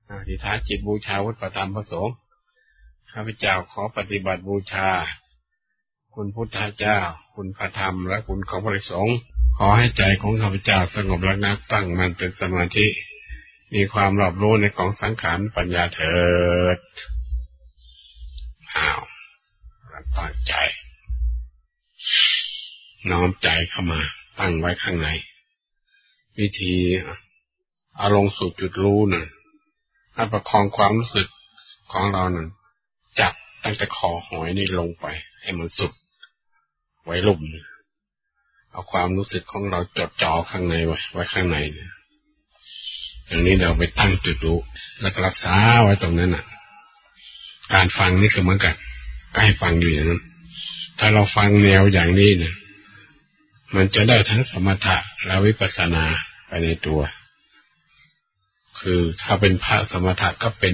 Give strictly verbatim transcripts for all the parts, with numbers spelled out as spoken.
อธิษฐานจิตบูชาพุทธธรรมพระสงฆ์ข้าพเจ้าขอปฏิบัติบูชาคุณพุทธเจ้าคุณพระธรรมและคุณของพระสงฆ์ขอให้ใจของข้าพเจ้าสงบระงับตั้งมั่นเป็นสมาธิมีความรอบรู้ในของสังขารปัญญาเถิดอ้าวตั้งใจน้อมใจเข้ามาตั้งไว้ข้างในวิธีเอาลงสู่จุดรู้น่ะให้ประคองความรู้สึกของเราน่ะจับตั้งแต่คอหอยนี่ลงไปให้มันสุดไว้ลุ่มเอาความรู้สึกของเราจดจ่อข้างในไว้ไว้ข้างในเนี่ยอย่างนี้เราไปตั้งจุดรู้แล้วก็รักษาไว้ตรงนั้นน่ะการฟังนี่ก็เหมือนกันก็ให้ฟังอยู่อย่างนั้นถ้าเราฟังแนวอย่างนี้เนี่ยมันจะได้ทั้งสมถะและวิปัสสนาไปในตัวคือถ้าเป็นพระสมถะก็เป็น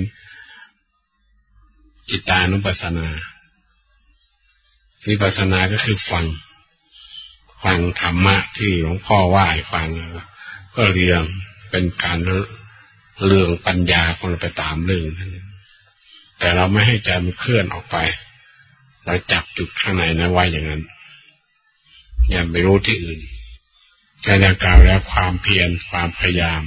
จิตานุปัสสนาวิปัสสนาก็คือฟังฟังธรรมะที่หลวงพ่อว่าให้ฟังก็เรียงเป็นการเรื่องปัญญาคนไปตามเรื่องแต่เราไม่ให้ใจมันเคลื่อนออกไปเราจับจุดข้างในนั้นไว้อย่างนั้นอย่าไปรู้ที่อื่นใช้ดังกล่าวแล้วความเพียรความพยายาม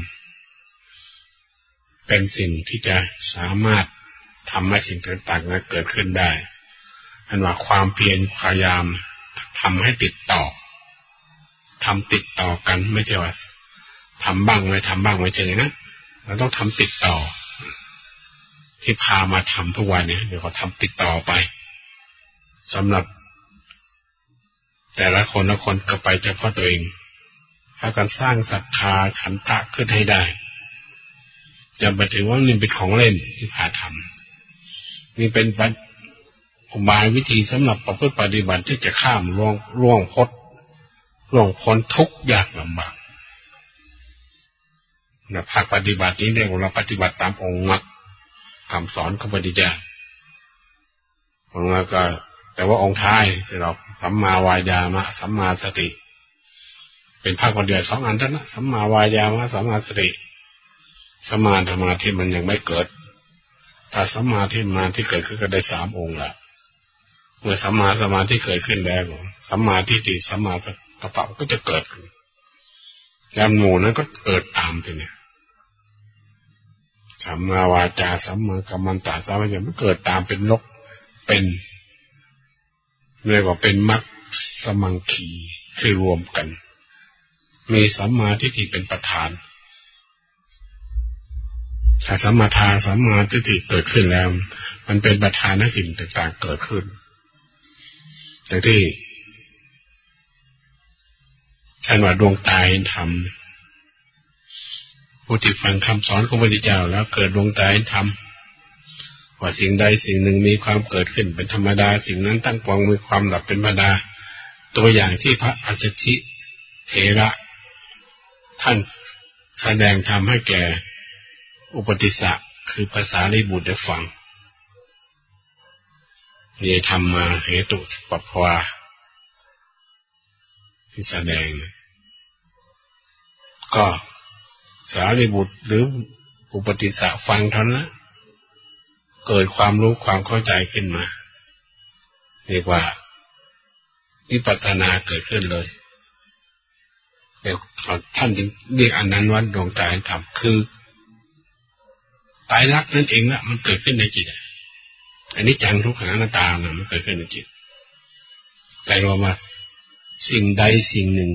เป็นสิ่งที่จะสามารถทำให้สิ่งต่างๆนั้นเกิดขึ้นได้อันว่าความเพียรพยายามทำให้ติดต่อทำติดต่อกันไม่ใช่ว่าทำบ้างไม่ทำบ้างไม่ใช่อย่างนั้นเราต้องทำติดต่อที่พามาทำทุกวันนี้เดี๋ยวเขาทำติดต่อไปสำหรับแต่ละคนละคนก็ไปเฉพาะตัวเองถ้าการสร้างศรัทธาขันธ์ขึ้นให้ได้จะไปถือว่านี่เป็นของเล่นที่พาทำนี่เป็นอุบายวิธีสำหรับประพฤติปฏิบัติที่จะข้ามล่วงล่วงพ้นล่วงพ้นทุกข์ยากลำบากนะภาคปฏิบัตินี้เรียกว่าเราปฏิบัติตามองค์มรรคคำสอนของพระพุทธเจ้าองค์มรรคก็แต่ว่าองค์ท้ายเราสัมมาวายามะสัมมาสติเป็นภาคปฏิบัติสองอันเท่านั้นสัมมาวายามะสัมมาสติสมาธิมาที่มันยังไม่เกิดถ้าสมาธิมาที่เกิดขึ้นก็ได้สามองค์ละเมื่อสัมมาสมาธิเกิดขึ้นแล้วสัมมาทิฏฐิสัมมาสังกัปปะก็จะเกิดขึ้นแล้วหมู่นั้นก็เกิดตามไปเนี่ยสัมมาวาจาสัมมากัมมันตะสัมมาสังมันเกิดตามเป็นลกเป็นเรียกว่าเป็นมรรคสมังคีคือรวมกันมีสัมมาทิฏฐิเป็นประธานถ้าสัมมาทาสัมมาทิฏฐิเกิดขึ้นแล้วมันเป็นประธานให้สิ่งต่างๆเกิดขึ้นแต่ที่ท่านว่าดวงตาเห็นธรรมผู้ที่ฟังคำสอนของพระพุทธเจ้าแล้วเกิดดวงตาเห็นธรรมว่าสิ่งใดสิ่งหนึ่งมีความเกิดขึ้นเป็นธรรมดาสิ่งนั้นตั้งปวงมีความดับเป็นธรรมดาตัวอย่างที่พระอัจฉริเถระท่านแสดงธรรมให้แก่อุปติสสะคือภาษาลิบุตรได้ฟังนี่ธรรมมาเหตุปัปภวาที่แสดงก็สารีบุตรหรืออุปติสสะฟังเท่านั้นเกิดความรู้ความเข้าใจขึ้นมาเรียกว่าวิปัสสนาเกิดขึ้นเลยแต่ท่านจึงเรียกอันนั้นว่าดวงตาเห็นธรรมคือไตรลักษณ์นั่นเองละมันเกิดขึ้นในจิตอันนี้จังทุกขังอนัตตานะมันเกิดขึ้นในจิตแต่ว่ามาสิ่งใดสิ่งหนึ่ง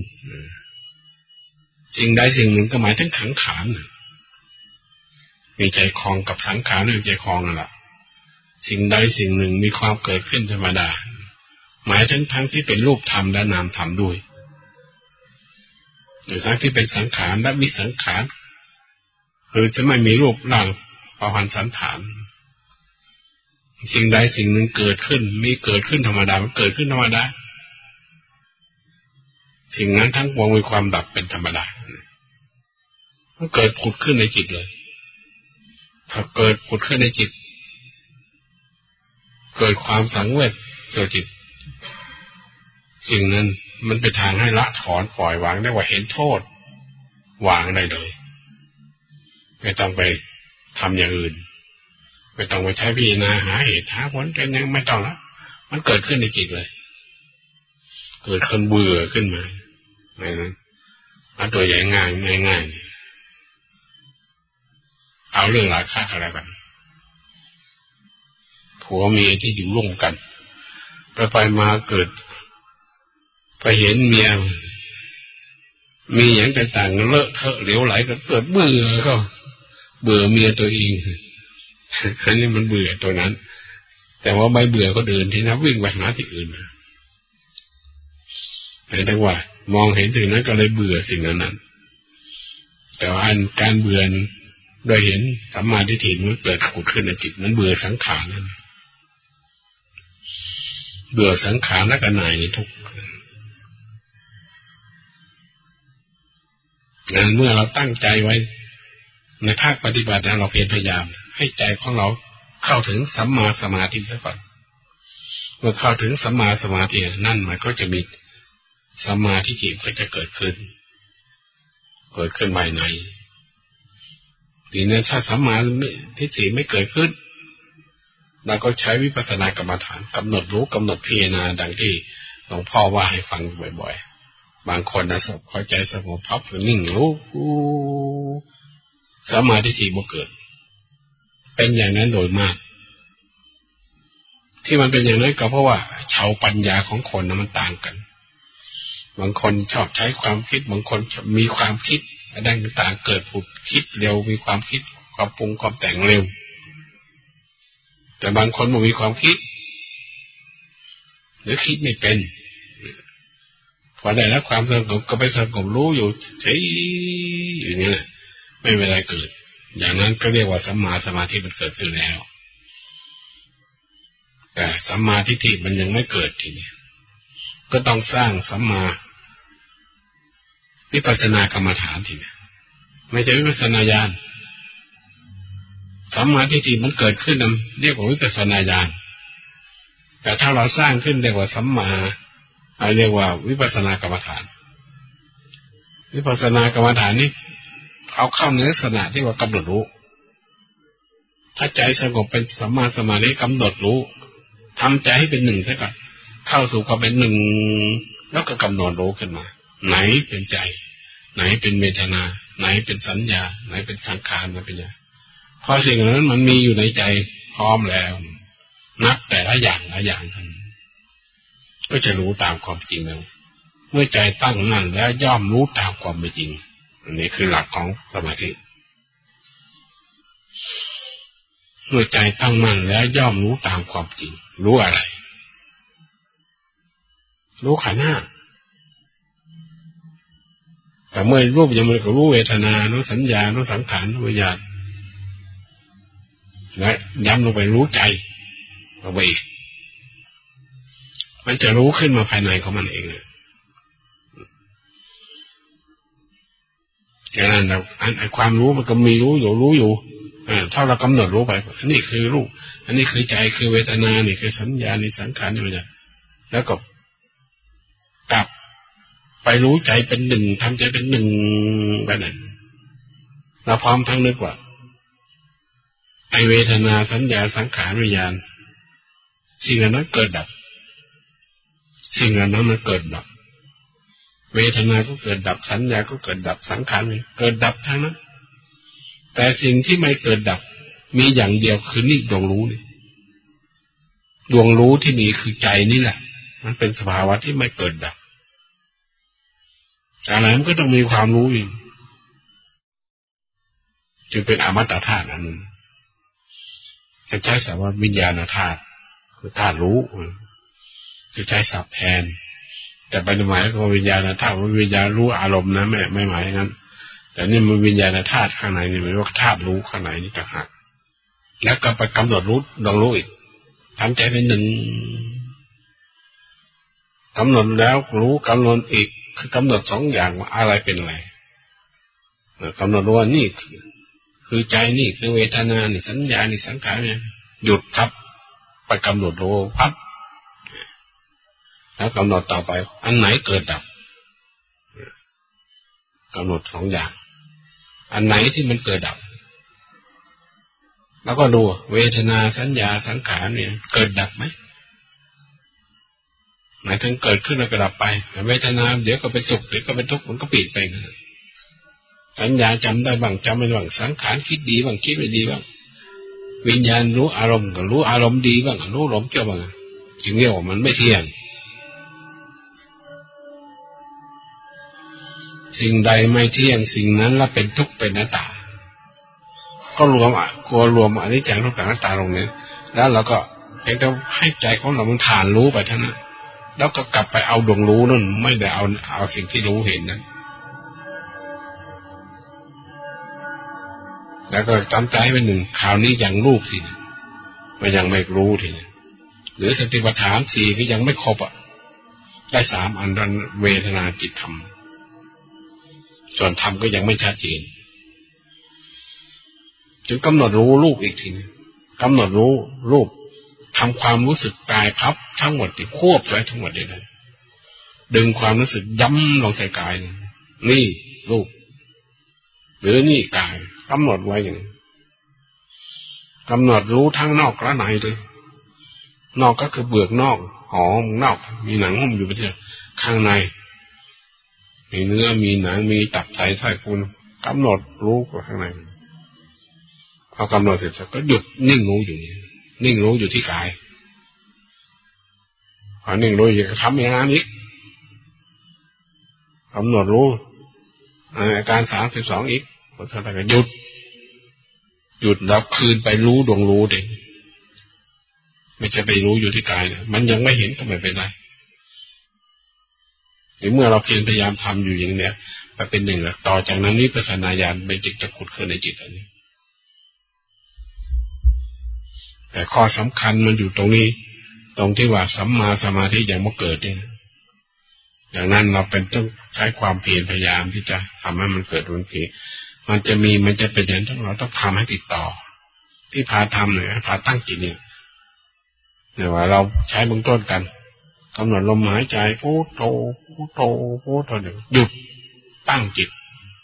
สิ่งใดสิ่งหนึ่งก็หมายถึงขังขานมีใจคลองกับสังขารมีใจคลองนั่นแหละสิ่งใดสิ่งหนึ่งมีความเกิดขึ้นธรรมดาหมายถึงทั้งที่เป็นรูปธรรมและนามธรรมด้วยหรือทั้งที่เป็นสังขารและมีสังขารคือจะไม่มีรูปร่างปพันธ์สันฐานสิ่งใดสิ่งหนึ่งเกิดขึ้นมีเกิดขึ้นธรรมดามันเกิดขึ้นธรรมดาสิ่งนั้นทั้งปวงมีความดับเป็นธรรมดามันเกิดผุดขึ้นในจิตเลยถ้าเกิดผุดขึ้นในจิตเกิดความสังเวชเกิดจิตสิ่งนั้นมันเป็นทางให้ละถอนปล่อยวางได้ว่าเห็นโทษวางได้เลยไม่ต้องไปทำอย่างอื่นไม่ต้องไปใช้พิจารณาหาเหตุหาผลเป็นยังไม่ต้องละมันเกิดขึ้นในจิตเลยเกิดคนเบื่อขึ้นมาอะไรนั้นเอาตัวใหญ่ง่ายง่ายง่ายเอาเรื่องราคาอะไรกันผัวเมียที่อยู่ร่วมกันไปไปมาเกิดไปเห็นเมียมีอย่างต่างๆเลอะเทอะเหลวไหลก็เกิดเบื่อก็เบื่อเมียตัวเองอันนี้มันเบื่อตัวนั้นแต่ว่าไม่เบื่อก็เดินที่นับวิ่งไปหาที่อื่นแต่ว่ามองเห็นถึงนั้นก็เลยเบื่อสิ่งนั้นแต่ว่าอันการเบื่อโดยเห็นสัมมาทิฏฐิมันเกิดขุดขึ้นในจิตนั้นเบื่อสังขารนั่นเบื่อสังขารและก็หน่ายทุกข์งั้นเมื่อเราตั้งใจไว้ในภาคปฏิบัติเราเพียรพยายามให้ใจของเราเข้าถึงสัมมาสมาธิซะก่อนเมื่อเข้าถึงสัมมาสมาธินั่นมันก็จะมีสัมมาทิฏฐิก็จะเกิดขึ้นเกิดขึ้นภายในทีนี้ถ้าสัมมาทิฏฐิไม่เกิดขึ้นเราก็ใช้วิปัสสนากรรมฐานกำหนดรู้กำหนดพิจารณาดังที่หลวงพ่อว่าให้ฟังบ่อยๆบางคนนะสบเข้าใจสงบพับนิ่งรู้สัมมาทิฏฐิบ่เกิดเป็นอย่างนั้นโดยมากที่มันเป็นอย่างนั้นก็เพราะว่าชาวปัญญาของคนนะมันต่างกันบางคนชอบใช้ความคิดบางคนมีความคิดอะไรต่างๆเกิดผุดคิดเร็วมีความคิดความปรุงความแต่งเร็วแต่บางคนมันมีความคิดหรือคิดไม่เป็นพอได้รับความสงบก็ไปสงบรู้อยู่เฉยอย่างนี้แหละไม่เป็นไรเกิดอย่างนั้นก็เรียกว่าสัมมาสมาธิมันเกิดขึ้นแล้วแต่สัมมาทิฏฐิมันยังไม่เกิดทีนี้ก็ต้องสร้างสัมมาวิปัสสนากรรมฐานทีนี้ไม่ใช่วิปัสสนาญาณสัมมาทิฏฐิมันเกิดขึ้นนั้นเรียกว่าวิปัสสนาญาณแต่ถ้าเราสร้างขึ้นเรียกว่าสัมมาเรียกว่าวิปัสสนากรรมฐานวิปัสสนากรรมฐานนี้เอาเข้าในลักษณะที่ว่ากำหนดรู้ถ้าใจสงบเป็นสัมมาสมาธิกำหนดรู้ทำใจให้เป็นหนึ่งซะก่อนเข้าสู่ความเป็นหนึ่งแล้วก็กำหนดรู้ขึ้นมาไหนเป็นใจไหนเป็นเวทนาไหนเป็นสัญญาไหนเป็นสังขารมันเป็นอย่างพอสิ่งนั้นมันมีอยู่ในใจพร้อมแล้วนับแต่ละอย่างละอย่างก็จะรู้ตามความจริงแล้วเมื่อใจตั้งมั่นแล้วย่อมรู้ตามความเป็นจริงอันนี้คือหลักของสมาธิเมื่อใจตั้งมั่นแล้วย่อมรู้ตามความจริงรู้อะไรรู้ขันธ์ห้าแต่เมื่อรูปยังมันก็รู้เวทนารู้สัญญารู้สังขารรู้วิญญาณและย้ำลงไปรู้ใจลงไปอีกมันจะรู้ขึ้นมาภายในของมันเองเลยแค่นั้นเราอันความรู้มันก็มีรู้อยู่รู้อยู่อ่าถ้าเรากำหนดรู้ไปอันนี้คือรูปอันนี้คือใจคือเวทนานี่คือสัญญานี่สังขารนี่วิญญาณแล้วก็กลับไปรู้ใจเป็นหนึ่งทำใจเป็นหนึ่งไปนั่นเราพร้อมทั้งนึกว่าไอเวทนาสัญญาสังขารวิญญาณสิ่งนั้นเกิดดับสิ่งนั้นมันเกิดดับเวทนาก็เกิดดับสัญญาก็เกิดดับสังขารเกิดดับทั้งนั้นแต่สิ่งที่ไม่เกิดดับมีอย่างเดียวคือนี่ดวงรู้นี่ดวงรู้ที่มีคือใจนี่แหละมันเป็นสภาวะที่ไม่เกิดดับอะไรมันก็ต้องมีความรู้อีกจึงเป็นอมตะธาตุอันนั้นจะใช้ศัพท์ว่าวิญญาณธาตุคือธาตุรู้จะใช้ศัพท์แทนแต่ปัจจุบันก็วิญญาณธาตุวิญญาณรู้อารมณ์นะไม่ไม่หมายงั้นแต่นี่มันวิญญาณธาตุข้างในนี่มันว่าธาตุรู้ข้างในนี่ต่างหากแล้วก็ไปกำหนดรู้ดวงรู้อีกทำใจเป็นหนึ่งกำหนดแล้วรู้กำหนดอีกคือกำหนดสองอย่างว่าอะไรเป็นอะไรกำหนดว่านี่คือใจนี่คือเวทนานี่สัญญานี่สังขารเนี่ยหยุดทับไปกำหนดรู้พับแล้วกำหนดต่อไปอันไหนเกิดดับกำหนดสองอย่างอันไหนที่มันเกิดดับแล้วก็ดูเวทนาสัญญาสังขารเนี่ยเกิดดับไหมหมายถึงเกิดขึ้นแล้วก็ดับไปเวทนาเดี๋ยวก็เป็นสุขเดี๋ยวก็เป็นทุกข์มันก็ปิดไปนะสัญญาจำได้บ้างจำไม่ได้บ้างสังขารคิดดีบ้างคิดไม่ดีบ้างวิญญาณรู้อารมณ์ก็รู้อารมณ์ดีบ้างรู้อารมณ์เจ้าบ้างจึงเรียกว่ามันไม่เที่ยงสิ่งใดไม่เที่ยงสิ่งนั้นละเป็นทุกข์เป็นอนัตตาก็รวมอ่ะกลัวรวมอนิจจังทุกขังอนัตตาลงนี้แล้วเราก็เพียงแต่ให้ใจของเรามันฐานรู้ไปเท่านั้นแล้วก็กลับไปเอาดวงรู้นั่นไม่ได้เอาเอาสิ่งที่รู้เห็นนั้นแล้วก็จำใจเป็นหนึ่งคราวนี้ยังรูปสิมันยังไม่รู้ทีนี้หรือสติปัฏฐานสี่ก็ยังไม่ครบอ่ะได้สามอันนั้นเวทนาจิตธรรมส่วนธรรมก็ยังไม่ชัดเจนจึงกำหนดรู้รูปอีกทีนึงกำหนดรู้รูปทำความรู้สึกกายพับทั้งหมดที่ควบไว้ทั้งหมดเลยดึงความรู้สึกย้ำลงใส่กายนี่รูปหรือนี่กายกำหนดไว้อย่างนี้กำหนดรู้ทั้งนอกและในเลยนอกก็คือเปลือกนอกห่อนอกมีหนังหุ้มอยู่ไปที่ข้างในมีเนื้อมีหนังมีตับไตไส้พุงกำหนดรู้ข้างในพอกำหนดเสร็จก็หยุดนิ่งรู้อยู่นี่นิ่งรู้อยู่ที่กายพอนิ่งรู้อยู่ก็ทำอย่างนั้นอีกกำหนดรู้อาการสามสิบสองอีกพอสักพักหยุดหยุดแล้วคืนไปรู้ดวงรู้เด็กไม่จะไปรู้อยู่ที่กายนะมันยังไม่เห็นก็ไม่เป็นไรหรือเมื่อเราเพียรพยายามทำอยู่อย่างเนี้ยไปเป็นหนึ่งแล้วต่อจากนั้นวิปัสสนาญาณเป็นจิตจะขุดขึ้นในจิตอันนี้แต่ข้อสำคัญมันอยู่ตรงนี้ตรงที่ว่าสัมมาสมาธิยังไม่เกิดนี่อย่างนั้นเราเป็นต้องใช้ความเพียรพยายามที่จะทำให้มันเกิดวันทีมันจะมีมันจะเป็นอย่างนั้นเราต้องทำให้ติดต่อที่พาทำเนี่ยพาตั้งจิตเนี่ยเนี่ยว่าเราใช้เบื้องต้นกันกำหนดลมหายใจพุทโธพุทโธพุทโธเดี๋ยวหยุดตั้งจิต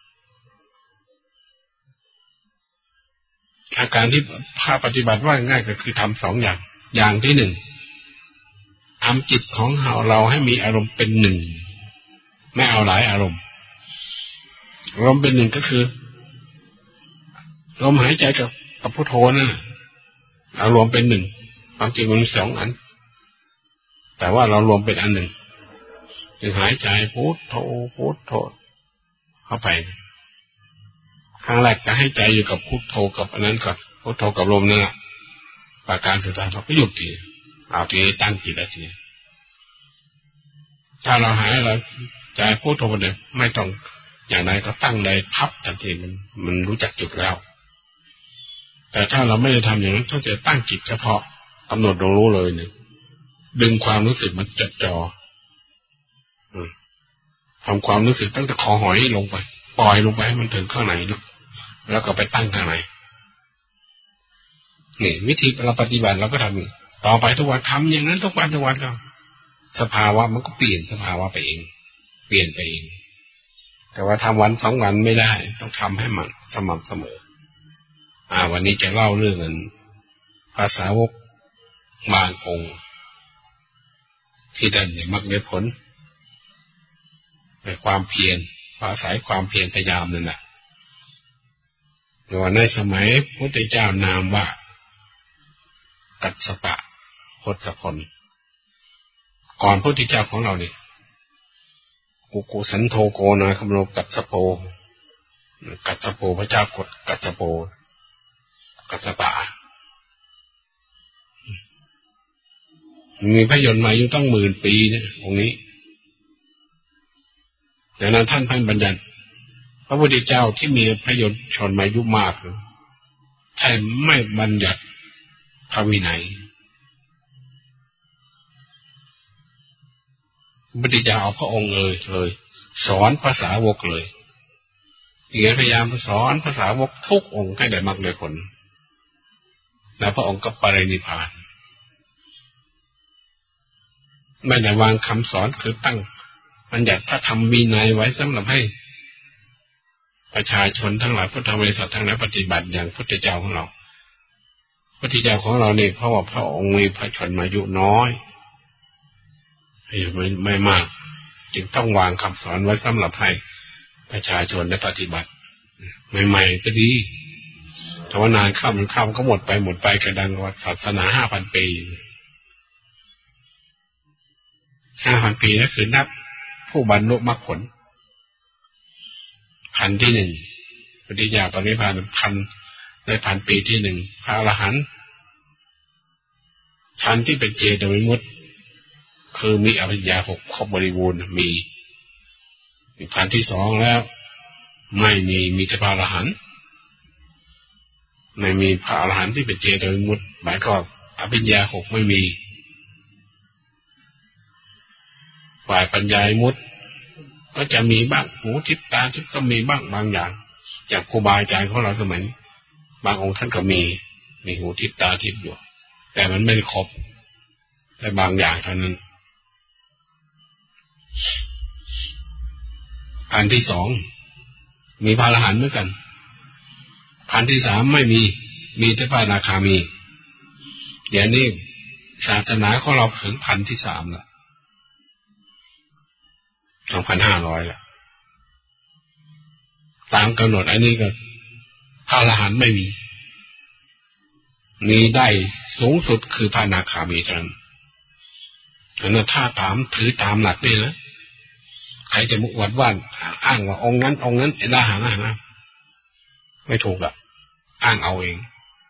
อาการที่พาปฏิบัติว่าง่ายก็คือทำสองอย่างอย่างที่หนึ่งทำจิตของเราเราให้มีอารมณ์เป็นหนึ่งไม่เอาหลายอารมณ์อารมณ์เป็นหนึ่งก็คือลมหายใจกับกับพุทโธนั่นเอารวมเป็นหนึ่งความจริงมันมีสองอันแต่ว่าเรารวมเป็นอันหนึ่งจึงหายใจพุทโธพุทโธเข้าไปครั้งแรกจะให้ใจอยู่กับพุทโธกับอันนั้นก่อนพุทโธกับลมนั่นแหละประการสุดท้ายเราก็หยุดทีเอาทีตั้งจิตแล้วทีถ้าเราหายเราใจพุทโธเดี๋ยวไม่ต้องอย่างไรก็ตั้งใดพับทันทีมันมันรู้จักจุดแล้วแต่ถ้าเราไม่ได้ทำอย่างนั้นต้องจะตั้งจิตเฉพาะกำหนดรู้เลยเนี่ยดึงความรู้สึกมันจดจ่อทำความรู้สึกตั้งแต่คอหอยลงไปปล่อยลงไปให้มันถึงข้างในลึกแล้วก็ไปตั้งข้างในนี่วิธีเราปฏิบัติเราก็ทำต่อไปทุกวันทำอย่างนั้นทุกวันทุกวันก็สภาวะมันก็เปลี่ยนสภาวะไปเองเปลี่ยนไปเองแต่ว่าทำวันสองวันไม่ได้ต้องทำให้มันสม่ำเสมออ่าวันนี้จะเล่าเรื่องนั้นภาษาวกบางองค์ที่ได้มรรคได้ผลในความเพียรอาศัยความเพียรพยายามนั่นแหละโดยในสมัยพระพุทธเจ้านามว่ากัสสปะทศพลก่อนพระพุทธเจ้าของเราเนี่ยกุกุสันโธโกนาคำโลกัสสโปกัสสโปพระเจ้ากดกัสสโปกัสสปะมีพระยนต์มาอายุตั้งหมื่นปีเนี่ยองค์นี้แต่นั้นท่านท่านบัญญัติพระพุทธเจ้าที่มีพระยนต์ชนมาอายุมากท่านไม่บัญญัติพระวินัยพระพุทธเจ้าเอาพระองค์เลยเลยสอนภาษาวกเลยอย่างนี้พยายามสอนภาษาวกทุกองค์ให้ได้มรรคได้ผลแล้วพระองค์ก็ปรินิพพานไม่ได้วางคำสอนคือตั้งบัญญัติพระธรรมวินัยไว้สำหรับให้ประชาชนทั้งหลายพุทธบริษัททั้งหลายปฏิบัติอย่างพุทธเจ้าของเราพุทธเจ้าของเราเนี่ยเพราะว่าพระองค์มีพระชนมายุน้อยอายุไม่ไม่มากจึงต้องวางคำสอนไว้สำหรับให้ประชาชนได้ปฏิบัติใหม่ๆก็ดีแต่ว่านานข้ามข้ามก็หมดไปหมดไปกระดังว่าศาสนาห้าพันปีห้าพันปีนั่นคือนับผู้บรรลุมรรคผลพันที่หนึ่งปฏิญาปรินิพพานพันในพันปีที่หนึ่งพระอรหันต์พันที่เป็นเจโตวิมุตติคือมีอภิญญาหกครบบริบูรณ์มีพันที่สองแล้วไม่มีมีแต่พระอรหันต์ไม่มีพระอรหันต์ที่เป็นเจโตวิมุตติหมายก็อภิญญาหกไม่มีฝ่ายปัญญาวิมุตติก็จะมีบ้างหูทิพตาทิพก็มีบ้างบางอย่างจากครูบาอาจารย์ของเราสมัยบางองค์ท่านก็มีมีหูทิพตาทิพอยู่แต่มันไม่ครบแต่บางอย่างเท่านั้นพันที่สองมีพระอรหันต์เหมือนกันพันที่สามไม่มีมีแต่พระอนาคามีเดี๋ยวนี้ศาสนาของเราถึงพันที่สามแล้วสองพันห้าร้อยแล้วตามกำหนดอันนี้ก็พระอรหันต์ไม่มีมีได้สูงสุดคือพระอนาคามีเท่านั้นแต่ถ้าตามถือตามหลักนี่นะใครจะมุกวัดว่านอ้างว่าองค์นั้นองค์นั้นไอ้ละหังนะไม่ถูกอ่ะอ้างเอาเอง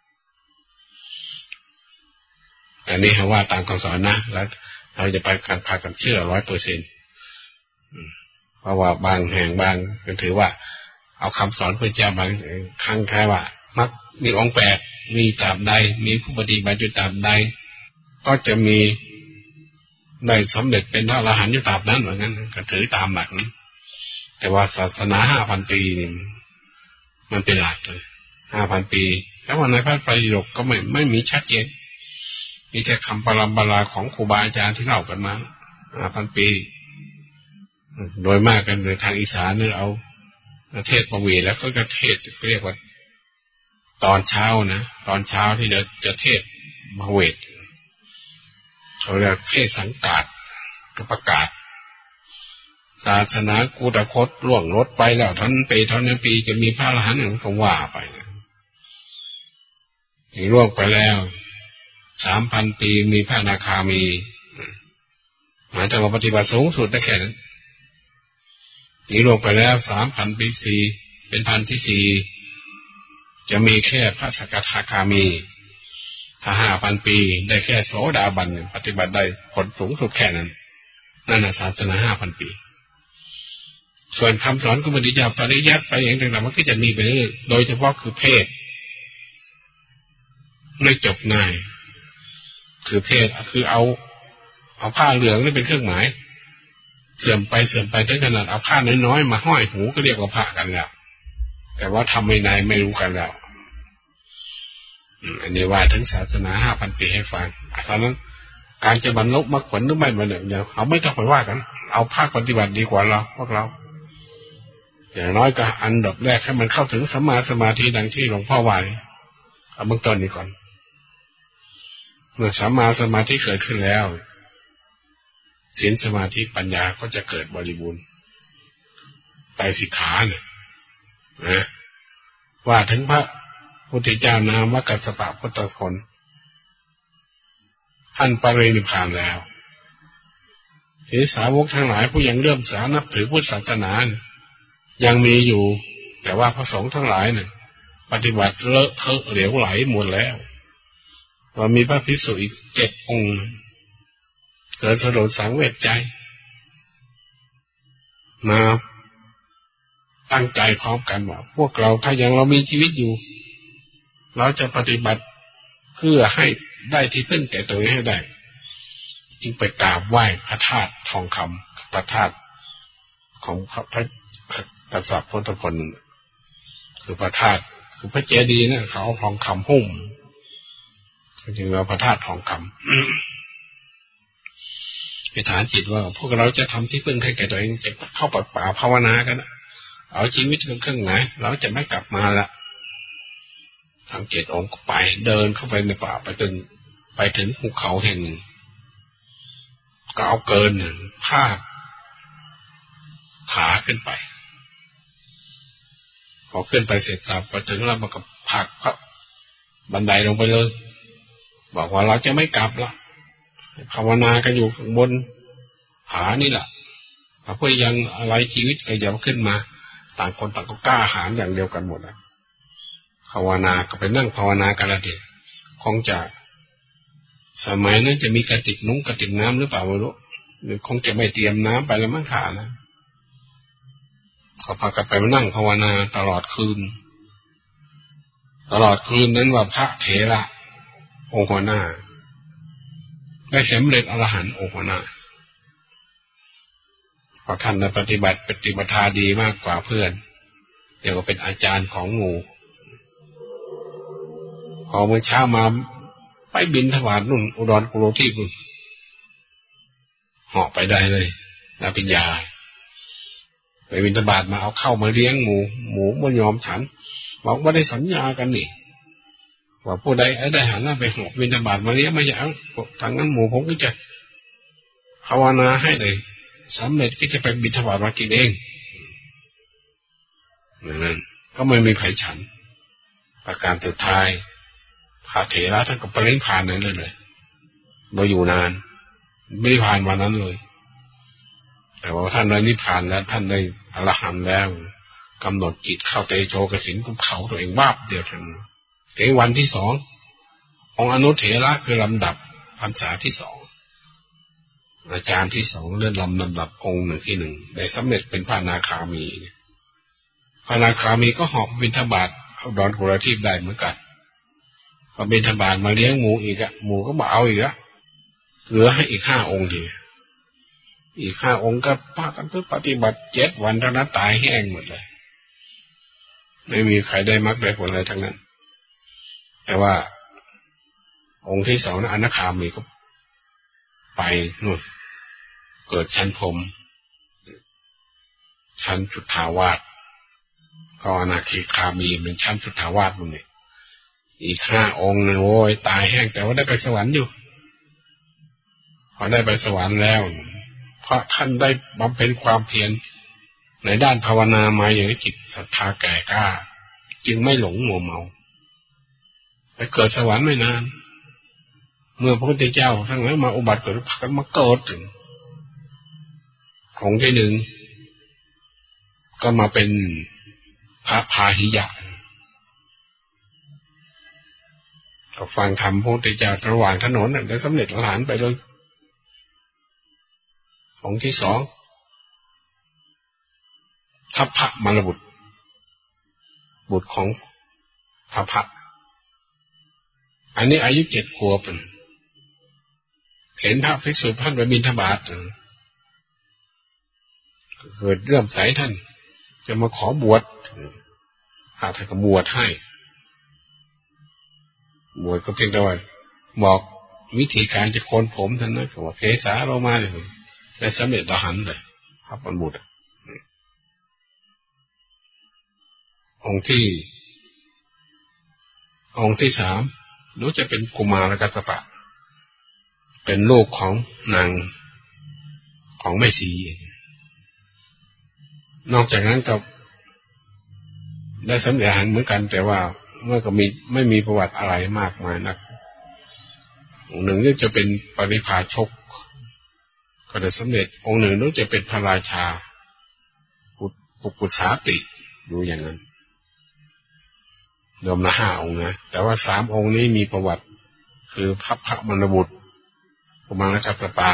แต่นี่ฮะว่าตามคำสอนนะแล้วเราจะไปการพากันเชื่อร้อยเปอร์เซ็นต์เพราะว่าบางแห่งบางก็ถือว่าเอาคำสอนพระเจ้าบางครั้งแค่ว่ามักมีองค์แปดมีตราบใดมีผู้ปฏิบัติอยู่ตราบใดก็จะมีได้สำเร็จเป็นพระอรหันต์อยู่ตราบนั้นเหมือนกันก็ถือตามหลักนั้นแต่ว่าศาสนาห้าพันปีนี่มันเป็นหลักเลยห้าพันปีแล้ววันในพระไตรปิฎกก็ไม่ไม่มีชัดเจนมีแต่คำปรำปราของครูบาอาจารย์ที่เล่ากันมาห้าพันปีโดยมากกันโดยทางอีสานเนี่ยเอาเทศประเวทแล้วก็จะเทศเรียกว่าตอนเช้านะตอนเช้าที่เราจะเทศประเวทเขาเรียกเทศสังกาศก็ประกาศศาสนากูตคตล่วงลดไปแล้วท่านปีท่านนั้นปีจะมีพระอรหันต์อย่างเขาว่าไปนี่ล่วงไปแล้วสามพันปีมีพระอนาคามีหมายถึงว่าปฏิบัติสูงสุดได้แค่นั้นนี่ล่วงไปแล้วสามพันปีสี่เป็นพันที่สี่จะมีแค่พระสกทาคามีถ้าห้าพันปีได้แค่โสดาบันปฏิบัติได้ผลสูงสุดแค่นั้นนั่นน่ะศาสนาห้าพันปีส่วนคำสอนของพระพุทธเจ้าปริยัติไปอย่างต่างๆมันก็จะมีไปเรื่อยโดยเฉพาะคือเพศไม่จบง่ายคือเพศคือเอาเอาผ้าเหลืองนี่เป็นเครื่องหมายเสื่อมไปเสื่อมไปถึงขนาดเอาผ้าน้อยๆมาห้อยหูก็เรียกว่าพระกันแล้วแต่ว่าทำไม่นายไม่รู้กันแล้วอันนี้ว่าถึงศาสนาห้าพันปีให้ฟังตอนนั้นการจะบรรลุมรรคผลหรือไม่บรรลุเนี่ยเขาไม่ต้องไปว่ากันเอาภาคปฏิบัติดีกว่าเราพวกเราอย่างน้อยก็อันดับแรกให้มันเข้าถึงสัมมาสมาธิดังที่หลวงพ่อว่าเอาเบื้องต้นนี้ก่อนเมื่อสัมมาสมาธิเกิดขึ้นแล้วศีลสมาธิปัญญาก็จะเกิดบริบูรณ์ไตรสิกขาเนี่ยนะว่าถึงพระพุทธเจ้านามว่ากัสสปะพุทธพลท่านปรินิพพานแล้วที่สาวกทั้งหลายผู้ยังเลื่อมใสนับถือพุทธศาสนายังมีอยู่แต่ว่าพระสงฆ์ทั้งหลายเนี่ยปฏิบัติเลอะเทอะเหลวไหลหมดแล้วว่ามีพระภิกษุอีกเจ็ดองค์เกิดสลดสังเวชใจมาตั้งใจพร้อมกันว่าพวกเราถ้ายังเรามีชีวิตอยู่เราจะปฏิบัติเพื่อให้ได้ที่พึ่งแก่ตัวเองให้ได้จึงไปกราบไหว้พระธาตุทองคำพระธาตุของพระกษัตริย์พุทธพลคือพระธาตุคือพระเจดีย์นะเขาเอาทองคำหุ้มจึงเอาพระธาตุทองคำไปฐานจิตว่าพวกเราจะทำที่พึ่งให้แก่ตัวเองจะเข้าป่าภาวนากันเอาชีวิตเป็นเครื่องหมายเราจะไม่กลับมาละทั้งเจ็ดองค์ก็ไปเดินเข้าไปในป่าไปจนไปถึงภูเขาแห่งหนึ่งก็เอาเกินหนึ่งพาดขาขึ้นไปพอขึ้นไปเสร็จสับพอถึงแล้วมันก็ผลักก็บันไดลงไปเลยบอกว่าเราจะไม่กลับละภาวนากันอยู่ข้างบนผานี่แหละเพื่อยังอะไรชีวิตก็อย่าขึ้นมาต่างคนต่างก็กล้าหาญอย่างเดียวกันหมดนะภาวนาก็ไปนั่งภาวนากันละเด็กคงจะสมัยนั้นจะมีกระติกนุ้งกระติกน้ำหรือเปล่าไม่รู้หรือคงจะไม่เตรียมน้ำไปแล้วมั้งขานะเขาพากันไปมานั่งภาวนาตลอดคืนตลอดคืนนั้นว่าพระเถระองค์หัวหน้าได้สำเร็จอรหันต์องค์หัวหน้าเพราะท่านปฏิบัติปฏิบัติดีมากกว่าเพื่อนเดี๋ยวก็เป็นอาจารย์ของหมู่พอเมื่อเช้ามาไปบิณฑบาตนู่นอุดรกุโรที่นู่นเหาะไปได้เลยนาปิญญาไปบิณฑบาตมาเอาเข้ามาเลี้ยงหมูหมูไม่ยอมฉันบอกว่าได้สัญญากันนี่ว่าผู้ใดได้หันหน้าไปหอบบิณฑบาตมาเลี้ยงไม่อยากทางนั้นหมูผมก็จะภาวนาให้เลยสำเร็จก็จะไปบิณฑบาตมากินเองนั้นก็ไม่มีใครฉันประการสุดท้ายพระเถระท่านก็ไปนิพพานนั้นเลยเลยเราอยู่นานไม่ได้ผ่านวันนั้นเลยแต่ว่าท่านได้นิพพานแล้วท่านได้อรหันต์แล้วกำหนดจิตเข้าเตโชกสินภูเขาตัวเองวาบเดียวทันในวันที่สององค์อนุเถระคือลำดับพรรษาที่สองอาจารย์ที่สองเลื่อนลำลำดับองค์หนึ่งที่หนึ่งได้สำเร็จเป็นพระอนาคามีพระอนาคามีก็หอบบิณฑบาตเอาดอนกุลทิพย์ได้เหมือนกันพอบิณฑบาตมาเลี้ยงหมูอีกอะหมูก็มาเอาอีกละเหลือให้อีกห้าองค์ทีอีกห้าองค์ก็พากันเพื่อปฏิบัติเจ็ดวันเท่านั้นตายแห้งหมดเลยไม่มีใครได้มรรคได้ผลอะไรทั้งนั้นแต่ว่าองค์ที่สองนั้นอนาคามีก็ไปนู่นเกิดชั้นพรหมชั้นสุทธาวาสก็อนาคามีเป็นชั้นสุทธาวาสนู่นนี่อีกห้าองค์นะโว้ยตายแห้งแต่ว่าได้ไปสวรรค์อยู่พอได้ไปสวรรค์แล้วเพราะท่านได้บำเพ็ญความเพียรในด้านภาวนามาอย่างจิตศรัทธาแก่กล้าจึงไม่หลงมัวเมาไปเกิดสวรรค์ไม่นานเมื่อพระพุทธเจ้าทั้งหลายมาอุบัติเกิดพักกันมาเกิดถึงองค์ที่หนึ่งก็มาเป็นพระพาหิยะก็ฟังธรรมพระพุทธเจ้าระหว่างถนนได้สำเร็จอรหันต์ไปเลยองค์ที่สองทัพพะมารบุตรบุตรของทัพพะอันนี้อายุเจ็ดขวบเห็นพระภิกษุท่านไปบิณฑบาตเกิดเลื่อมใสท่านจะมาขอบวชพระท่านก็บวชให้บวชก็เพียงแต่ว่าบอกวิธีการจะโคนผมท่านนะก็ว่าเกศาเรามาเลยได้สำเร็จอรหันต์เลยพระบรรบุตรองค์ที่องค์ที่สามรู้จะเป็นกุมารกัสสปะเป็นลูกของนางของแม่ชีนอกจากนั้นก็ได้สำเร็จอรหันต์เหมือนกันแต่ว่าเมื่อก็มีไม่มีประวัติอะไรมากมายนักองค์หนึ่งนี่จะเป็นปริภาชกก็ได้สำเร็จองค์หนึ่งนู้นจะเป็นพระราชาปุกุสาติดูอย่างนั้นรวมละห้าองค์นะแต่ว่าสามองค์นี้มีประวัติคือพระพระมรบุตรกุมารกัสสปะ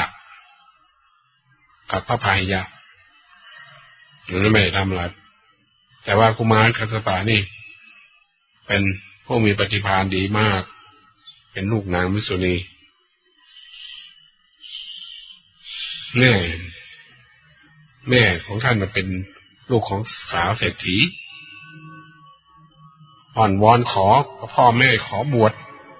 กับพระพาหิยะอยู่นั่นไม่ได้ทำอะไรแต่ว่ากุมารกัสสปะนี่เป็นผู้มีปฏิภาณดีมากเป็นลูกนางมิสุณีแม่แม่ของท่านมาเป็นลูกของสาวเศรษฐีอ่อนวอนขอพ่อแม่ขอบวช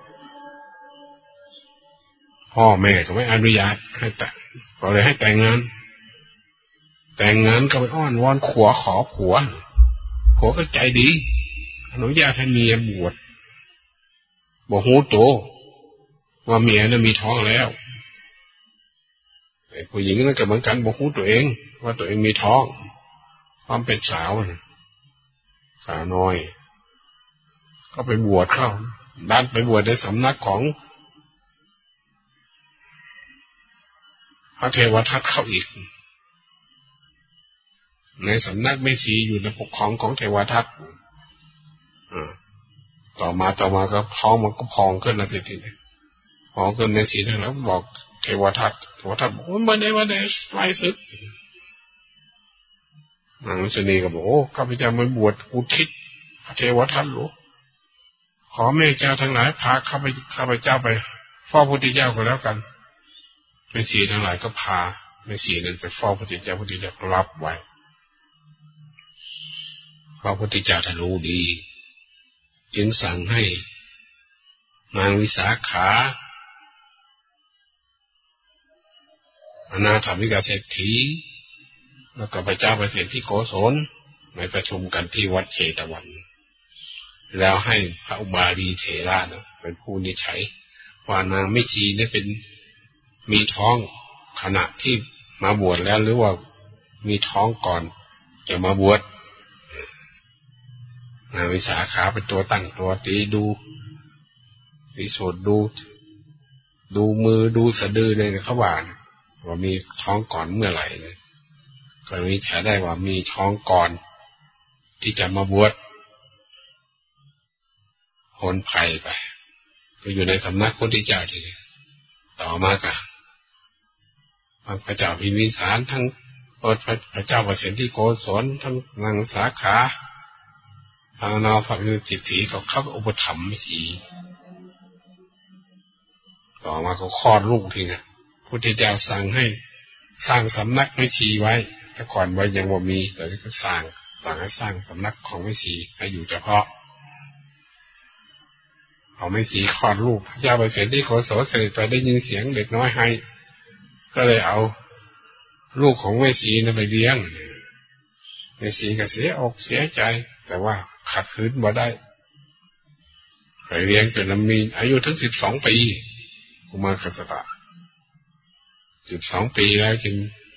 พ่อแม่ก็ไม่อนุญาตให้แต่งก็เลยให้แต่งงานแต่งงานก็ไปอ้อนวอนขอขอผัวผัวก็ใจดีอนุญาตให้เมียบวชบอกหูโตว่าเมียน่ะมีท้องแล้วไอ้ผู้หญิงนั่นก็เหมือนกันบอกหูตัวเองว่าตัวเองมีท้องความเป็นสาวสาวน้อยก็ไปบวชเข้าดันไปบวชในสำนักของพระเทวทัตเข้าอีกในสำนักไม่ชีอยู่ในปกครองของเทวทัตต่อมาต่อมาก็ท้องมันก็พองขึ้นแล้วทีนี้พองขึ้นในสีนั่นแล้วบอกเทวทัตเทวทัตบอกว่าไม่ได้ไม่ได้ไล่ศึกนางวิษณีก็บอกโอ้ข้าพเจ้ามาบวชอุทิศพระเทวทัตหรอขอแม่เจ้าทั้งหลายพาข้าพข้าพเจ้าไปเฝ้าพระพุทธเจ้าก็แล้วกันแม่ชีทั้งหลายก็พาแม่ชีนั้นไปเฝ้าพระพุทธเจ้าพระพุทธเจ้ารับไว้พระพุทธเจ้าท่านรู้ดีจึงสั่งให้นางวิสาขาอนาถบิณฑิกาเศรษฐีแล้วก็พระเจ้าประเสริฐที่โกศลไปประชุมกันที่วัดเชตวันแล้วให้พระอุบาลีเถระเป็นผู้นิชัยว่านางไม่ชีได้เป็นมีท้องขณะที่มาบวชแล้วหรือว่ามีท้องก่อนจะมาบวชนางวิสาขาเป็นตัวตั้งตัวตีดูพิสูจน์ดูดูมือดูสะดือเลยเขาว่าว่ามีท้องก่อนเมื่อไหร่เลยก็วิจัยได้ว่ามีท้องก่อนที่จะมาบวชโหนไผ่ไปก็อยู่ในสำนักพุทธเจ้าทีนี้ต่อมากะพระเจ้าพิมพิสารทั้งพระเจ้าประเสริฐที่โกศลทั้งนางสาขาทางนาฝักจิตถีเขาเข้าอุปถัมภ์ไม่ชีต่อมาเขาคลอดลูกทีนะพุทธเจ้าสั่งให้สร้างสำนักไม่ชีไว้แต่ก่อนไว้ยังว่ามีแต่ก็สร้างสั่งให้สร้างสำนักของไม่ชีให้อยู่เฉพาะเอาไม่ชีคลอดลูกพระเจ้าประเสริฐที่โกศลเสด็จไปได้ยินเสียงเด็กน้อยให้ก็เลยเอาลูกของไม่ชีนั้นไปเลี้ยงไม่ชีก็เสียอกเสียใจแต่ว่าขัดขืนบ่ได้ไปเลี้ยงจนมีอายุถึงสิบสองปีกุมารกัสสปะสิบสองปีแล้วจึง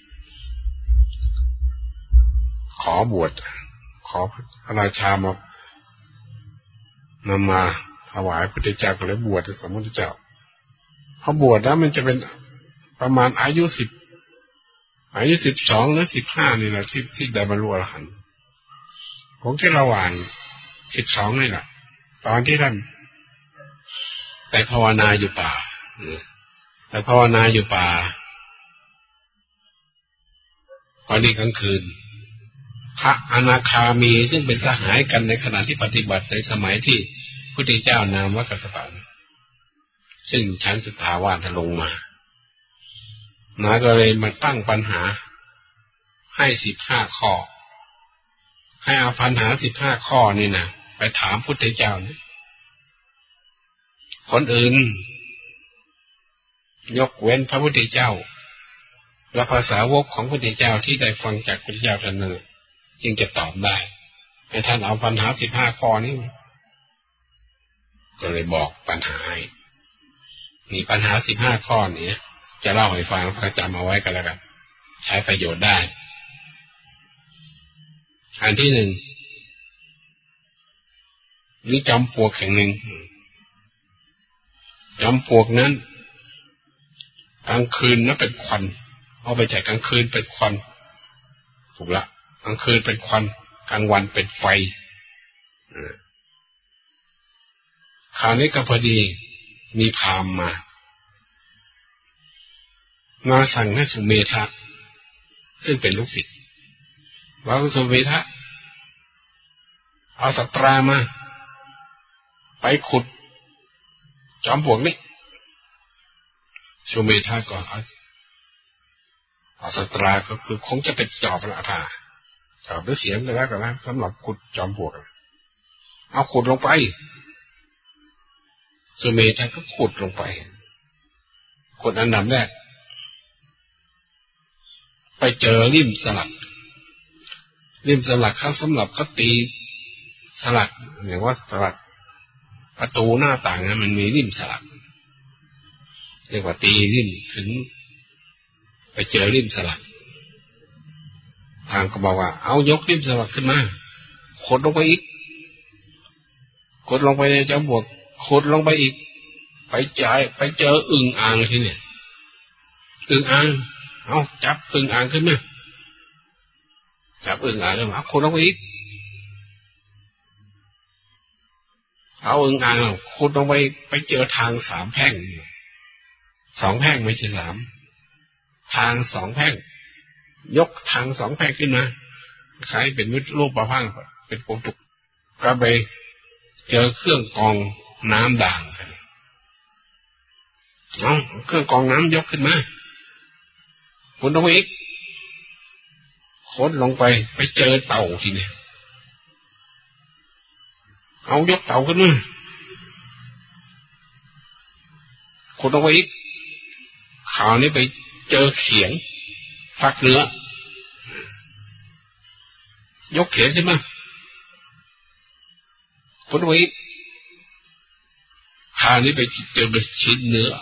ขอบวชขอพระราชามานำมาถวายพระพุทธเจ้าก็เลยบวชเป็นพระพุทธเจ้าพอบวชแล้วมันจะเป็นประมาณอายุสิบอายุสิบสองหรือสิบห้านี่แหละที่ที่ได้บรรลุอรหันต์ผมที่ระหว่างสิบสองนี่แหละตอนที่ท่านไปภาวนาอยู่ป่าไปภาวนาอยู่ป่าตอนนี้กลางคืนพระอนาคามีซึ่งเป็นสหายกันในขณะที่ปฏิบัติในสมัยที่พระพุทธเจ้านามว่ากัสสปะซึ่งชั้นสุทธาวาสลงมานาก็เลยมาตั้งปัญหาให้สิบห้าข้อให้เอาปัญหาสิบห้าข้อนี่นะไปถามพุทธเจ้านะคนอื่นยกเว้นพระพุทธเจ้าและภาษาวกของพระพุทธเจ้าที่ได้ฟังจากพระพุทธเจ้าท่านนั้นจึงจะตอบได้ให้ท่านเอาปัญหาสิบห้าข้อนี้ก็เลยบอกปัญหาให้มีปัญหาสิบห้าข้อนี้จะเล่าให้ฟังแล้วก็จำเอาไว้กันแล้วกันใช้ประโยชน์ได้อันที่หนึ่งมีจอมปลวกแห่งหนึ่งจอมปลวกนั้นกลางคืนนั้นเป็นควันเอาไปจากกลางคืนเป็นควันถูกละกลางคืนเป็นควันกลางวันเป็นไฟคราวนี้ก็พอดีมีพราหมณ์มามาสั่งให้สุเมธะซึ่งเป็นลูกศิษย์ว่าสุเมธะเอาสัตรามาไปขุดจอมปลวกนี้สุเมธะก็เอาเอาสัตราก็คือคงจะเป็นจอบละท่าจอบด้วยเสียงกันแล้วกันนะสำหรับขุดจอมปลวกเอาขุดลงไปสุเมธะก็ขุดลงไปขุดอันดับแรกไปเจอริมสลักริมสลักเขาสำหรับเขาตีสลักหรือว่าสลักประตูหน้าต่างนั้นมันมีริมสลักเรียกว่าตีริมถึงไปเจอริมสลักทางก็บอกว่าเอายกริมสลักขึ้นมาขดลงไปอีกขดลงไปในจอมปลวกขดลงไปอีกไปจ่ายไปเจออึ่งอ่างที่เนี่ยอึ่งอ่างเอาจับอึ่งอ่างขึ้นมาจับอึ่งอ่างขึ้นมาขดลงไปอีกเอาอึ่งอ่างขุดลงไปไปเจอทางสามแพร่งสองแพร่งไม่ใช่สามทางสองแพร่งยกทางสองแพร่งขึ้นมาคล้ายเป็นรูปประพังเป็นกตุกก็ไปเจอเครื่องกรองน้ำด่างเอาเครื่องกรองน้ำยกขึ้นมาขุดลงไปอีกขุดลงไปไปเจอเต่าทีนี้เอายกเต่าขึ้นมาขุดลงไปอีกข่าวนี้ไปเจอเขียงฟักเนื้อยกเขียงขึ้นมาขุดลงไปอีกข่าวนี้ไปเจอชิ้นเนื้อ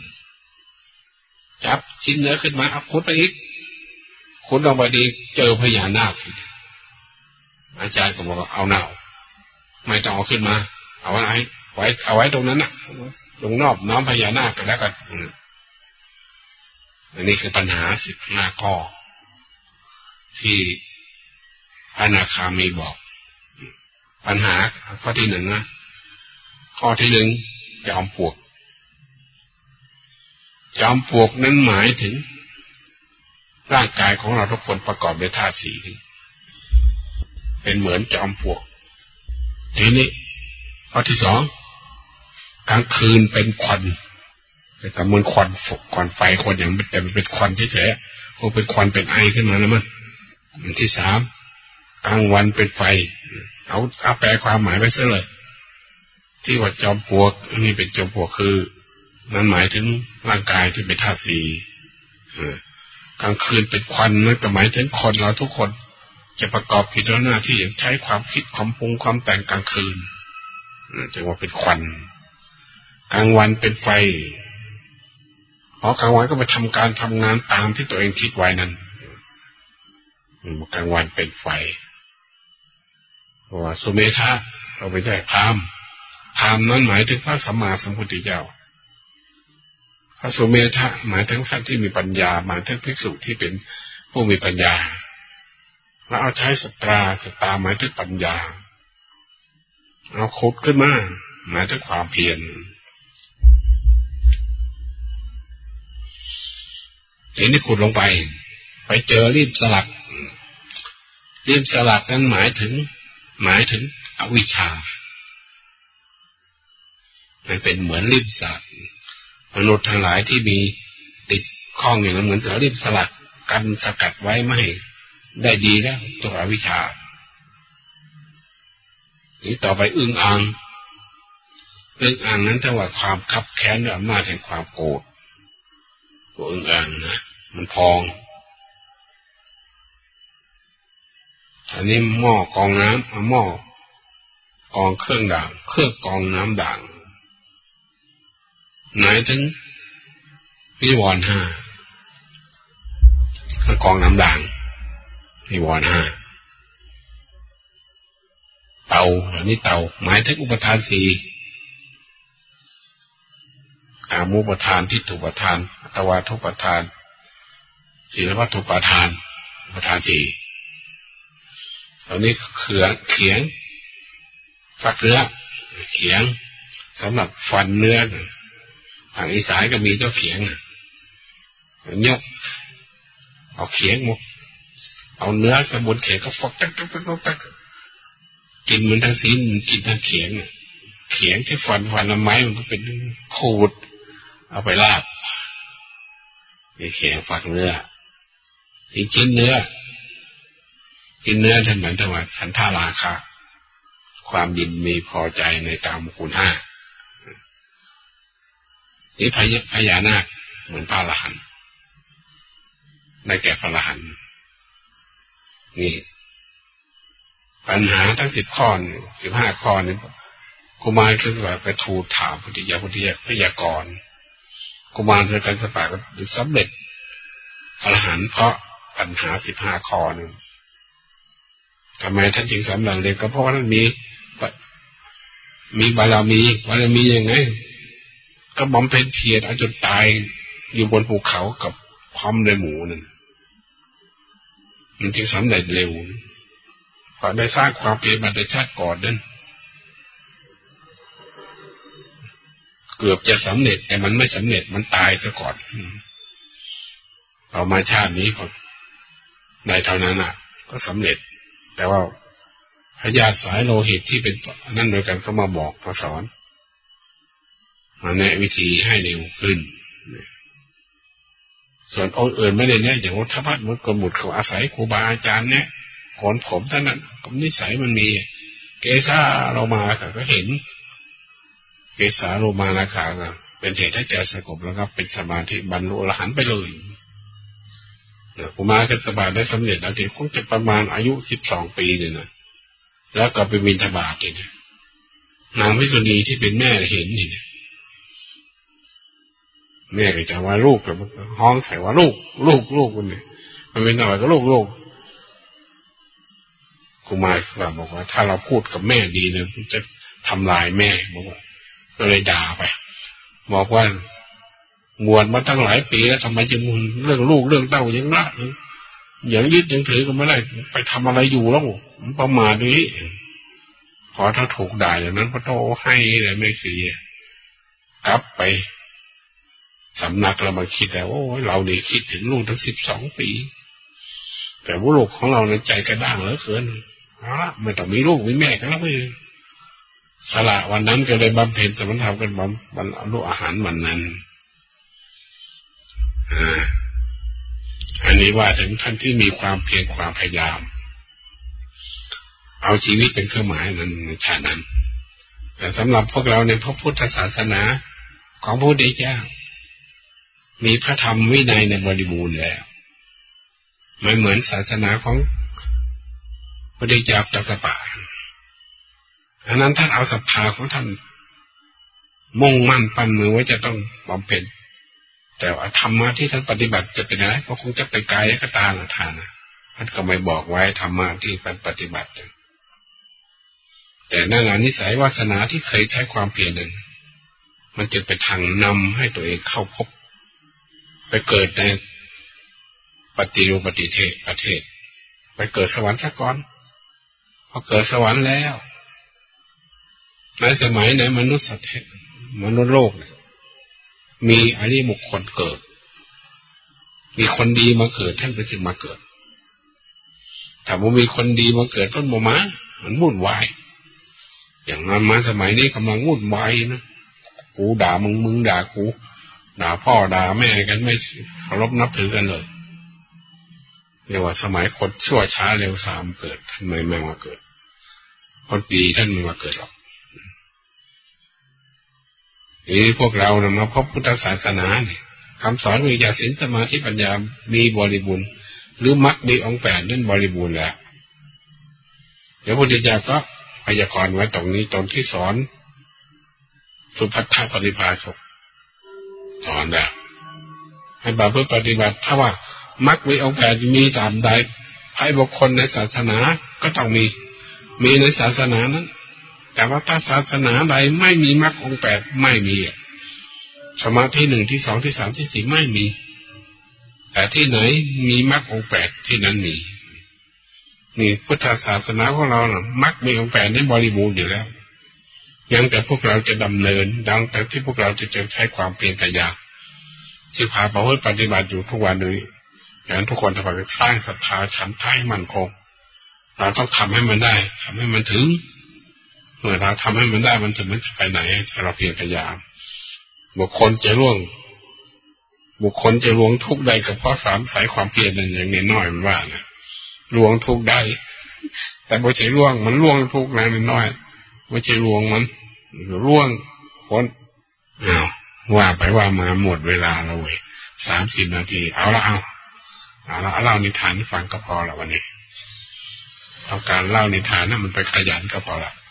จับชิ้นเนื้อขึ้นมาเอาขุดไปอีกขุดลงไปดีเจอพญานาคอาจารย์ก็บอกว่าเอาหน่าไม่ต้องเอาขึ้นมาเอาไว้ไว้เอาไว้ตรงนั้นน่ะตรงนอบน้อมพญานาคกันแล้วกันอันนี้คือปัญหาสิบห้าข้อที่พระอนาคามีบอกปัญหาข้อที่หนึ่งนะข้อที่หนึ่งจอมปลวกจอมปลวกนั้นหมายถึงร่างกายของเราทุกคนประกอบด้วยธาตุสี่เป็นเหมือนจอมปลวกทีนี้ข้อที่สองกลางคืนเป็นควันแต่เหมือนควันฝกควันไฟควันอย่างแต่มันเป็นควันเฉยๆคงเป็นควันเป็นไอขึ้นมาแล้วมั้งอันที่สามกลางวันเป็นไฟเอาเอาแปลความหมายไปซะเลยที่ว่าจอมปลวกอันนี้เป็นจอมปลวกคือมันหมายถึงร่างกายที่เป็นธาตุสี่กลางคืนเป็นควันนั่นก็หมายถึงคนเราทุกคนจะประกอบกิจหน้าที่อย่างใช้ความคิดความปรุงความแต่งกลางคืนจึงว่าเป็นควันกลางวันเป็นไฟพอกลางวันก็ไปทำการทำงานตามที่ตัวเองคิดไว้นั้นกลางวันเป็นไฟว่าสุเมธะเราไปได้พราหมณ์พราหมณ์นั้นหมายถึงพระสัมมาสัมพุทธเจ้าพระสุเมธะหมายถึงท่านที่มีปัญญาหมายถึงภิกษุที่เป็นผู้มีปัญญาแล้วเอาใช้สตราสตราหมายถึงปัญญาเอาขุดขึ้นมาหมายถึงความเพียรทีนี้ขุดลงไปไปเจอรีบสลักรีบสลักนั้นหมายถึงหมายถึงอวิชชามันเป็นเหมือนรีบสลักมนุษย์ทั้งหลายที่มีติดข้องอย่างนั้นเหมือนกับรีบสลักกันสกัดไว้ไม่ได้ดีแล้วตัวอวิชชานี่ต่อไปอึ่งอ่างอึ่งอ่างนั้นถ้าว่าความคับแค้นด้วยอำนาจแห่งความโกรธตัวอึ่งอ่างนะมันพองอันนี้หม้อกองน้ำเอาหม้อกองเครื่องด่างเครื่องกองน้ำด่างหมายถึงนิวรณ์ห้าเครื่องกองน้ำด่างนิวรณ์ห้าเตาอันนี้เตาหมายถึงอุปทานสี่อามุปทานทิฏฐุปทานอัตวาทุปทานศีลวัตถุปทานอุปทานสี่ตอนนี้เขือเขียงฟักเนื้อเขียงสำหรับฟันเนื้อทางอีสานก็มีเจ้าเขียงยกเอาเขียงมุกเอาเนื้อสมุนเขียงก็ฟอกตักตักตักตักกินมันทั้งสิ้นกินทั้งเขียงเขียงที่ฟันฟันไม้มันก็เป็นขูดเอาไปลาบนี่เขียงฟักเนื้อที่ชิ้นเนื้อกินเนื้อท่านเหมือนจังหวัดฉันทาราคะความยินมีพอใจในกามคุณห้านี่พญพญานาคเหมือนพระอรหันต์ได้แก่พระอรหันต์นี่ปัญหาทั้งสิบข้อสิบห้าข้อนี้กุมารขึ้นสวรรค์ไปทูลถามพุทธิยาพุทธิยาพยากรณ์กุมารในการสวรรค์ก็สำเร็จอรหันต์เพราะปัญหาสิบห้าข้อนึงทำไมท่านจึงสำเร็จก็เพราะว่าท่านมีมีบารมีบารมียังไงก็บำเพ็ญเพียรจนตายอยู่บนภูเขากับพร้อมในหมู่นั่นมันจึงสำเร็จเร็วเพราะได้สร้างความเพียรมาในชาติก่อนนั่นเกือบจะสำเร็จแต่มันไม่สำเร็จมันตายซะก่อนเอามาชาตินี้ก็ได้เท่านั้นอ่ะก็สำเร็จแต่ว่าพญาสายโลหิตที่เป็นนั่นโดยกันก็มาบอกมาสอนมาแนะวิธีให้เร็วขึ้นส่วนองค์อื่นไม่ได้เนี่ยอย่างวัฏพัฒน์มุตกบุตรเขาอาศัยครูบาอาจารย์เนี่ยขนผมท่านนั้นก็นิสัยมันมีเกสาโลมาก็เห็นเกสาโลมานาคาเป็นเหตุให้ใจสงบแล้วก็เป็นสมาธิบรรลุอรหันต์ไปเลยครูมากันสบายได้สำเร็จแล้วที่คงจะประมาณอายุสิบสองปีเนี่ยนะแล้วก็ไปบิณฑบาตเนี่ยนางวิสุณีที่เป็นแม่เห็นนี่แม่ก็จะว่าลูกแต่ห้องใส่ว่าลูกลูกลูกคนนี้มันเป็นอะไรก็ลูกลูกครูมาบอกว่าถ้าเราพูดกับแม่ดีเนี่ยจะทำลายแม่บอกว่าก็เลยด่าไปบอกว่างวดมาตั้งหลายปีแล้วทำไมจึงเรื่องลูกเรื่องเต้ายังละอย่างยึดยังถือกันไม่ได้ไปทำอะไรอยู่แล้วมันประมาทด้วยพอถ้าถูกด่าอย่างนั้นพระโตให้เลยไม่เสียกลับไปสำนักเรามาคิดแล้วโอ้เราเนี่ยคิดถึงลูกทั้งสิบสองปีแต่ว่าลูกของเราในใจกระด้างเหลือเกินเอาละไม่ต้องมีลูกมีแม่กันแล้วไม่สละวันนั้นก็เลยบำเพ็ญแต่มันทำกันบำบรรลุอาหารวันนั้นอ่าอันนี้ว่าถึงท่านที่มีความเพียรความพยายามเอาชีวิตเป็นเครื่องหมายนั้นในชาตินั้นแต่สำหรับพวกเราในพระพุทธศาสนาของพระพุทธเจ้ามีพระธรรมวินัยในบริบูรณ์แล้วไม่เหมือนศาสนาของพระพุทธเจ้าตถาคตอันนั้นท่านเอาศรัทธาของท่านมุ่งมั่นปั้นมือไว้จะต้องบำเพ็ญแต่ว่าธรรมะที่ท่านปฏิบัติจะเป็นอะไรก็คงจะไปกายกตาหน้าทานนะท่านก็ไม่บอกไว้ธรรมะที่ท่านปฏิบัติแต่นั่นแหละนิสัยวาสนาที่เคยใช้ความเพียรนั้นมันจะเป็นทางนำให้ตัวเองเข้าพบไปเกิดในปฏิรูปปฏิเทศประเทศไปเกิดสวรรค์ซะก่อนพอเกิดสวรรค์แล้วในสมัยในมนุษย์สัตว์มนุษย์โลกเนี่ยมีอริยบุคคลเกิดมีคนดีมาเกิดท่านก็จึงมาเกิดแต่ว่ามีคนดีมาเกิดต้นบ่มามันวุ่นวายอย่างนั้นมาสมัยนี้กำลังวุ่นวายนะกูด่ามึงมึงด่ากูด่าพ่อด่าแม่กันไม่เคารพนับถือกันเลยเรียกว่าสมัยคนชั่วช้าเร็วสามเกิดท่านไม่ไม่มาเกิดคนดีท่านไม่มาเกิดหรอกนี่พวกเรานะมาพบพุทธศาสนาเนี่ยคำสอนวิญญาศีลสมาธิปัญญามีบริบูรณ์หรือมรรคมีองค์แปดนั่นบริบูรณ์แล้วเดี๋ยวพระพุทธเจ้าก็พยากรณ์ไว้ตรงนี้ตรงที่สอนสุภัททปริภาชกสอนแล้วให้บาปเพื่อปฏิบัติถ้าว่ามรรคมีองค์แปดมีตามใดให้บุคคลในศาสนาก็ต้องมีมีในศาสนานั้นแต่ว่าถ้าศาสนาใดไม่มีมรรคองค์แปดไม่มีสมาธิหนึ่งที่สองที่สามที่สี่ไม่มีแต่ที่ไหนมีมรรคองค์แปดที่นั้นมีนี่พุทธศาสนาของเราน่ะมรรคมีองค์แปดนั้นบริบูรณ์อยู่แล้วยังแต่พวกเราจะดำเนินดังแต่ที่พวกเราจะใช้ความเพียรพยายามที่พาประพฤติปฏิบัติอยู่ทุกวันนี้อย่างนั้นทุกคนจะไปสร้างศรัทธาฉันทะให้มั่นคงเราต้องทำให้มันได้ทำให้มันถึงเมื่อเราทำให้มันได้มันถึงมันจะไปไหนถ้าเราเพียรพยายามบุคคลจะล่วงบุคคลจะล่วงทุกข์ใดก็เพราะสามสายความเพียรนั่นอย่างนี้น้อยมันว่านะล่วงทุกข์ได้แต่ไม่ใช่ล่วงมันล่วงทุกข์นะน้อยไม่ใช่ล่วงมันล่วงพ้นอ้าวว่าไปว่ามาหมดเวลาแล้วเว้ยสามสิบนาทีเอาละเอาเอาละเล่านิทานให้ฟังก็พอละวันนี้ต้องการเล่านิทานนั้นมันไปขยันก็พอละ